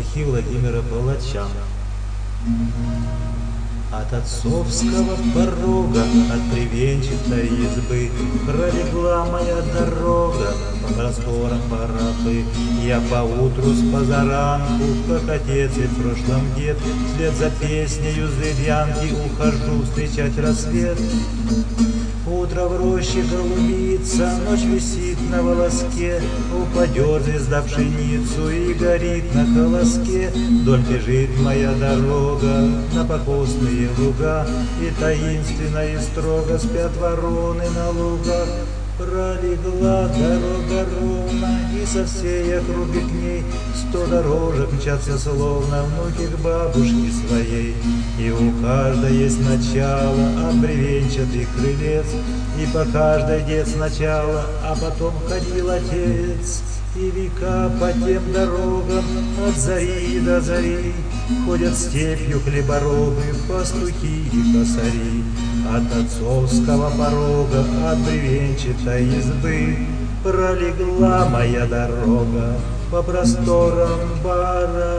стихи Владимира Палача. От отцовского порога, от бревенчатой избы пролегла моя дорога по просторам Парапы. Я поутру с позаранку, как отец и в прошлом дед, вслед за песнею зырянки ухожу встречать рассвет. Утро в роще голубится, ночь висит на волоске, упадет звезда в пшеницу и горит на колоске. Вдоль бежит моя дорога на покосные луга, и таинственно и строго спят вороны на лугах. Пролегла дорога ровно, и со всей округи к ней 100 дорожек мчатся, словно внуки к бабушке своей. И у каждой есть начало, а бревенчатый крылец, и по каждой дед сначала, а потом ходил отец. И века по тем дорогам от зари до зари ходят степью хлеборобы, пастухи и косари. От отцовского порога, от бревенчатой избы пролегла моя дорога по просторам Парапы.